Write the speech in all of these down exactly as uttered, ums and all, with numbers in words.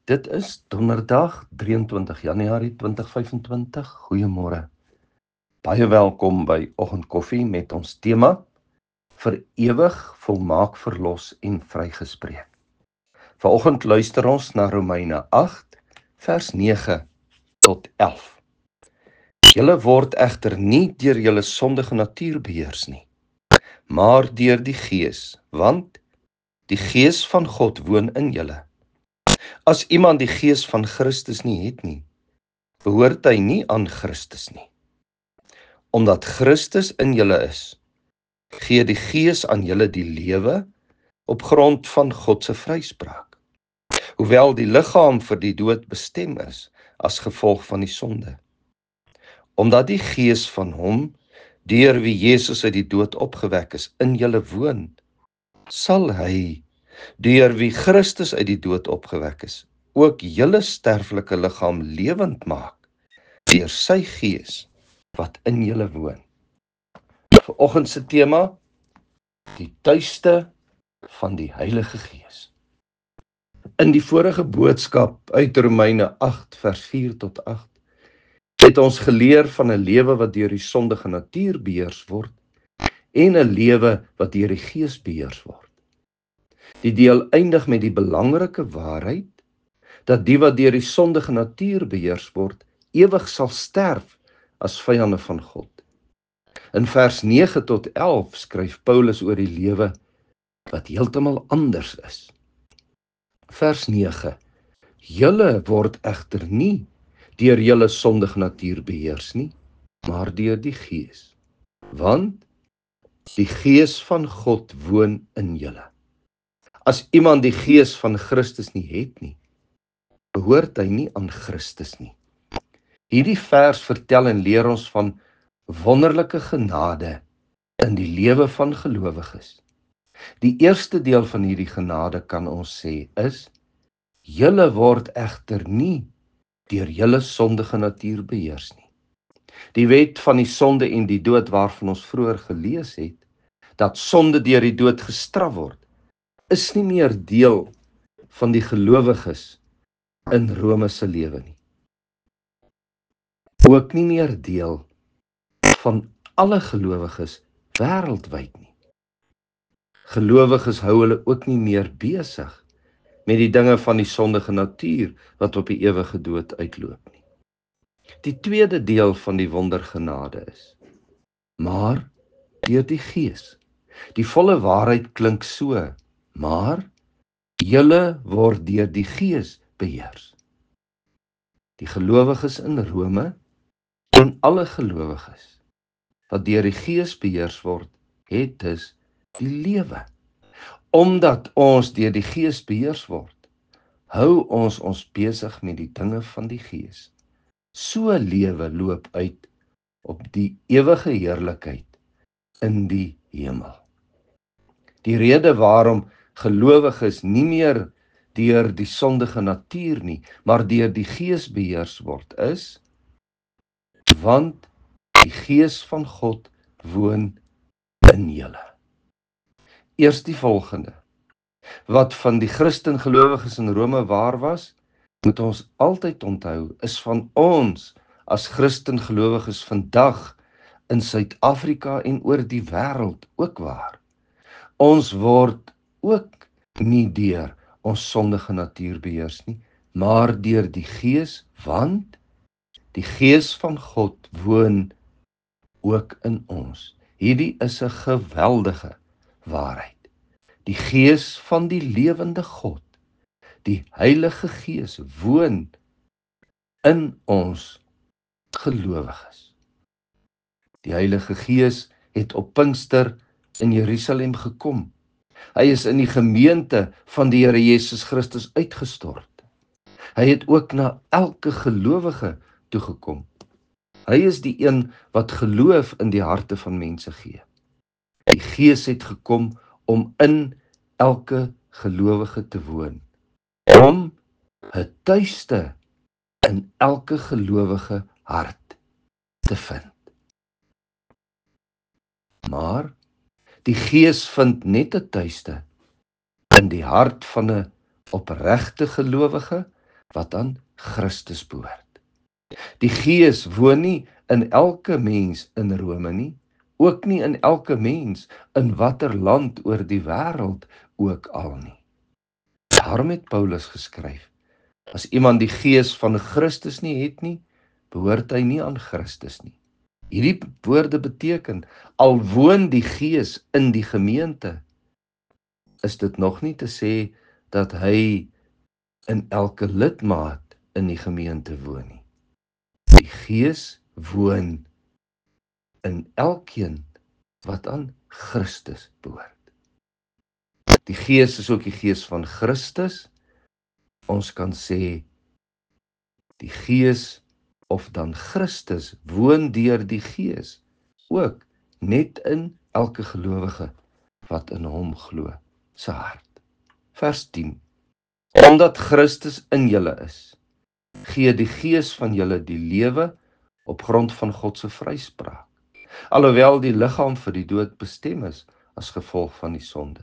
Dit is donderdag drieëntwintig Januarie tweeduisend vyfentwintig. Goeiemôre. Baie welkom by Oggendkoffie met ons tema vir ewig volmaak verlos en vrygespreek. Vanoggend luister ons na Romeine agt vers nege tot elf. Julle word egter nie deur julle sondige natuur beheers nie, maar deur die Gees, want die Gees van God woon in julle. As iemand die Gees van Christus nie het nie, behoort hy nie aan Christus nie. Omdat Christus in julle is, gee die Gees aan julle die lewe op grond van God se vryspraak. Hoewel die liggaam vir die dood bestem is as gevolg van die sonde. Omdat die Gees van hom, deur wie Jesus uit die dood opgewek is, in julle woon, sal hy, deur wie Christus uit die dood opgewek is, ook julle sterflike liggaam lewend maak, deur sy Gees wat in julle woon. Vanoggend se tema, die tuiste van die Heilige Gees. In die vorige boodskap uit Romeine agt vers vier tot agt, het ons geleer van 'n lewe wat deur die sondige natuur beheers word en 'n lewe wat deur die Gees beheers word. Die deel eindig met die belangrike waarheid dat die wat deur die sondige natuur beheers word, ewig sal sterf as vyande van God. In vers nege tot elf skryf Paulus oor die lewe wat heeltemal anders is. Vers nege: Julle word egter nie deur julle sondige natuur beheers nie, maar deur die Gees, want die Gees van God woon in julle. As iemand die Gees van Christus nie het nie, behoort hy nie aan Christus nie. Hierdie vers vertel en leer ons van wonderlike genade in die lewe van gelowiges. Die eerste deel van hierdie genade kan ons sê is, julle word egter nie deur julle sondige natuur beheers nie. Die wet van die sonde en die dood waarvan ons vroeër gelees het, dat sonde deur die dood gestraf word, is nie meer deel van die gelowiges in Rome se lewe nie. Ook nie meer deel van alle gelowiges wêreldwyd nie. Gelowiges hou hulle ook nie meer besig met die dinge van die sondige natuur wat op die ewige dood uitloop nie. Die tweede deel van die wondergenade is, maar deur die Gees. Die volle waarheid klink so, maar julle word deur die Gees beheers. Die gelowiges in Rome en alle gelowiges wat deur die Gees beheers word, het dus die lewe. Omdat ons deur die Gees beheers word, hou ons ons besig met die dinge van die Gees. So lewe loop uit op die ewige heerlikheid in die hemel. Die rede waarom gelowiges nie meer deur die sondige natuur nie, maar deur die Gees beheers word, is want die Gees van God woon in julle. Eers die volgende. Wat van die Christen gelowiges in Rome waar was, moet ons altyd onthou, is van ons as Christen gelowiges vandag in Suid-Afrika en oor die wêreld ook waar. Ons word ook nie deur ons sondige natuur beheers nie, maar deur die Gees, want die Gees van God woon ook in ons. Hierdie is 'n geweldige waarheid. Die Gees van die lewende God, die Heilige Gees, woon in ons gelowiges. Die Heilige Gees het op Pinkster in Jerusalem gekom. Hy is in die gemeente van die Here Jesus Christus uitgestort. Hy het ook na elke gelowige toegekom. Hy is die een wat geloof in die harte van mense gee. Die Gees het gekom om in elke gelowige te woon, om 'n tuiste in elke gelowige hart te vind. Maar die Gees vind net 'n tuiste in die hart van 'n opregte gelowige wat aan Christus behoort. Die Gees woon nie in elke mens in Rome nie, ook nie in elke mens in watter land oor die wêreld ook al nie. Daarom het Paulus geskryf, as iemand die Gees van Christus nie het nie, behoort hy nie aan Christus nie. Hierdie woorde beteken, al woon die Gees in die gemeente, is dit nog nie te sê dat hy in elke lidmaat in die gemeente woon nie. Die Gees woon in elkeen wat aan Christus behoort. Die Gees is ook die Gees van Christus. Ons kan sê, die Gees of dan Christus woon deur die Gees ook net in elke gelowige wat in hom glo, se hart. Vers tien. Omdat Christus in julle is, gee die Gees van julle die lewe op grond van God se vryspraak, alhoewel die liggaam vir die dood bestem is as gevolg van die sonde.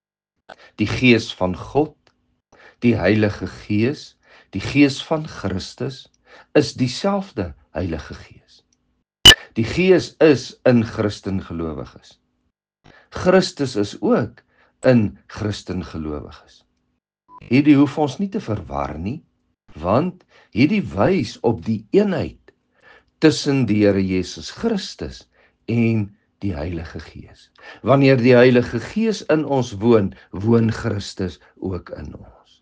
Die Gees van God, die Heilige Gees, die Gees van Christus, is dieselfde Heilige Gees. Die Gees is in Christengelowiges. Christus is ook in Christengelowiges. Hierdie hoef ons nie te verwar nie, want hierdie wys op die eenheid tussen die Here Jesus Christus en die Heilige Gees. Wanneer die Heilige Gees in ons woon, woon Christus ook in ons.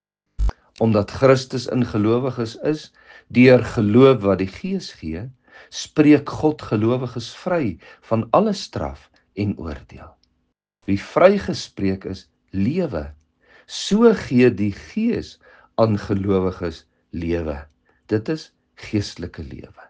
Omdat Christus in gelowiges is, deur geloof wat die Gees gee, spreek God gelowiges vry van alle straf en oordeel. Wie vrygespreek is, lewe. So gee die Gees aan gelowiges lewe. Dit is geestelike lewe.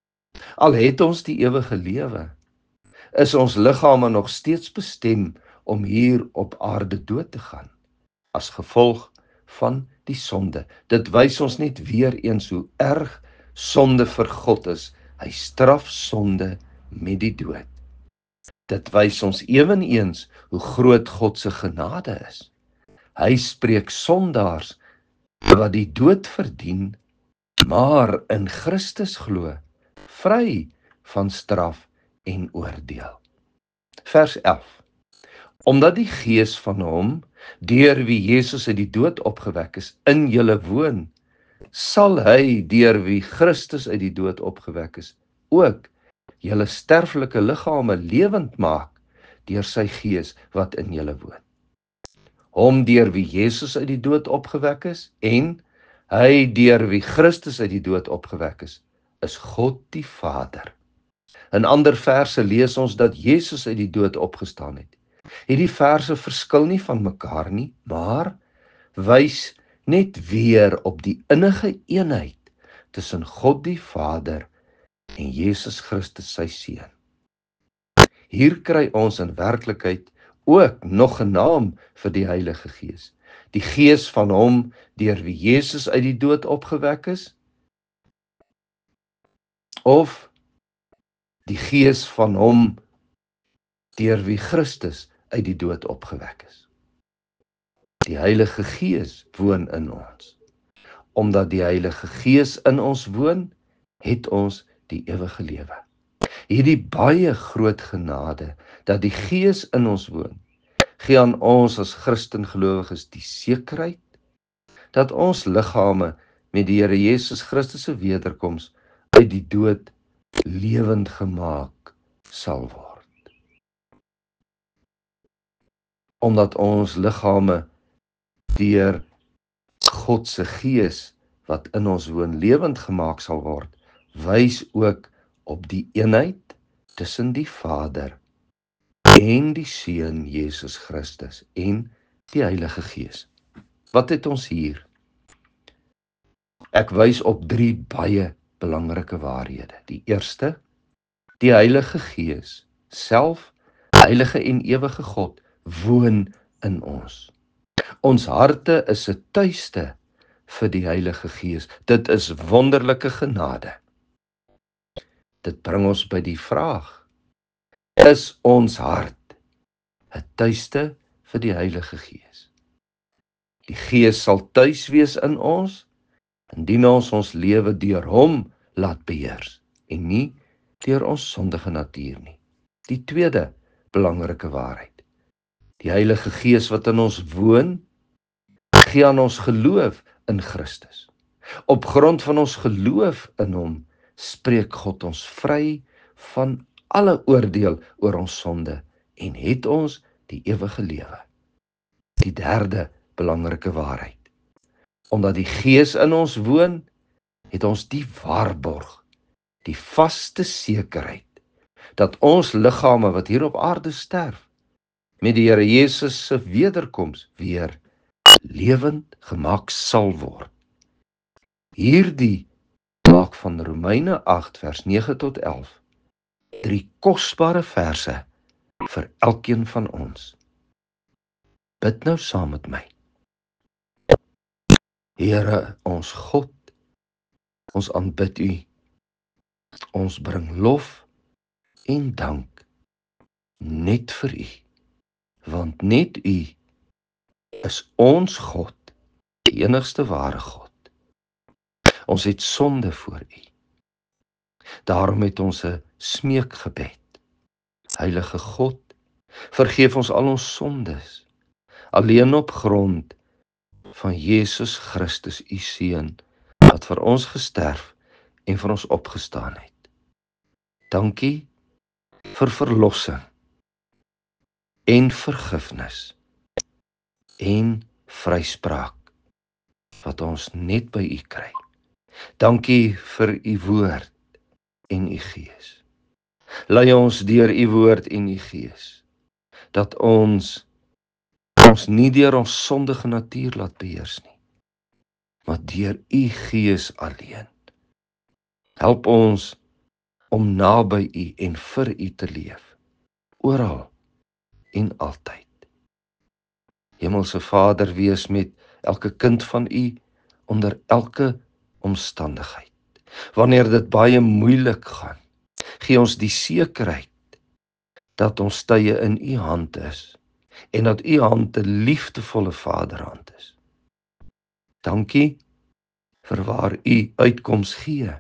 Al het ons die ewige lewe, is ons liggame nog steeds bestem om hier op aarde dood te gaan, as gevolg van die sonde. Dit wys ons net weer eens hoe erg sonde vir God is. Hy straf sonde met die dood. Dit wys ons eweneens hoe groot God se genade is. Hy spreek sondaars wat die dood verdien, maar in Christus glo, vry van straf en oordeel. Vers elf. Omdat die Gees van hom, deur wie Jesus uit die dood opgewek is, in julle woon, sal hy, deur wie Christus uit die dood opgewek is, ook julle sterflike liggame lewend maak, deur sy Gees wat in julle woon. Hom deur wie Jesus uit die dood opgewek is, en hy deur wie Christus uit die dood opgewek is, is God die Vader. In ander verse lees ons dat Jesus uit die dood opgestaan het. Hierdie verse verskil nie van mekaar nie, maar wys net weer op die innige eenheid tussen God die Vader en Jesus Christus sy Seun. Hier kry ons in werklikheid ook nog 'n naam vir die Heilige Gees. Die Gees van hom deur wie Jesus uit die dood opgewek is, of die Gees van hom deur wie Christus uit die dood opgewek is. Die Heilige Gees woon in ons. Omdat die Heilige Gees in ons woon, het ons die ewige lewe. Hierdie baie groot genade dat die Gees in ons woon, gee aan ons as Christengelowiges die sekerheid dat ons liggame met die Here Jesus Christus se wederkoms uit die dood lewend gemaak sal word. Omdat ons liggame deur God se Gees wat in ons woon lewend gemaak sal word, wys ook op die eenheid tussen die Vader en die Seun Jesus Christus en die Heilige Gees. Wat het ons hier? Ek wys op drie baie belangrike waarhede. Die eerste, die Heilige Gees, self, heilige en ewige God, woon in ons. Ons harte is 'n tuiste vir die Heilige Gees. Dit is wonderlike genade. Dit bring ons by die vraag, is ons hart 'n tuiste vir die Heilige Gees? Die Gees sal tuis wees in ons indien ons ons lewe deur hom laat beheers en nie deur ons sondige natuur nie. Die tweede belangrike waarheid. Die Heilige Gees wat in ons woon, gee aan ons geloof in Christus. Op grond van ons geloof in hom, spreek God ons vry van alle oordeel oor ons sonde en het ons die ewige lewe. Die derde belangrike waarheid. Omdat die Gees in ons woon, het ons die waarborg, die vaste sekerheid, dat ons liggame wat hier op aarde sterf, met die Here Jesus se wederkoms weer lewend gemaak sal word. Hierdie maak van Romeine agt vers nege tot elf drie kosbare verse vir elkeen van ons. Bid nou saam met my. Here, ons God, ons aanbid U. Ons bring lof en dank net vir U, want net U is ons God, die enigste ware God. Ons het sonde voor U. Daarom het ons 'n smeekgebed. Heilige God, vergeef ons al ons sondes, alleen op grond van Jesus Christus, U Seun, wat vir ons gesterf en vir ons opgestaan het. Dankie vir verlossing en vergifnis en vryspraak wat ons net by U kry. Dankie vir U woord en U Gees. Lei ons deur U woord en U Gees, dat ons ons nie deur ons sondige natuur laat beheers nie, maar deur U Gees alleen. Help ons om naby U en vir U te leef, oral en altyd. Hemelse Vader, wees met elke kind van U onder elke omstandigheid. Wanneer dit baie moeilik gaan, gee ons die sekerheid dat ons tye in U hand is en dat U hand 'n liefdevolle Vaderhand is. Dankie vir waar U uitkoms gee.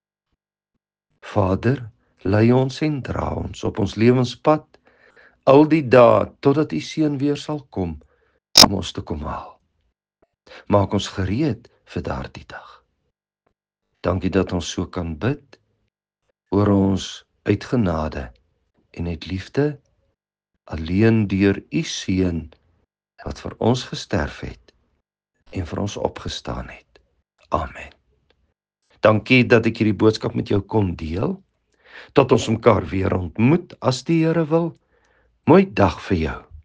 Vader, lei ons en dra ons op ons lewenspad al die dae totdat U Seun weer sal kom om ons te kom haal. Maak ons gereed vir daardie dag. Dankie dat ons so kan bid oor ons uit genade en uit liefde, alleen deur U Seun wat vir ons gesterf het en vir ons opgestaan het. Amen. Dankie dat ek hierdie boodskap met jou kon deel. Tot ons mekaar weer ontmoet as die Here wil. Mooi dag vir jou.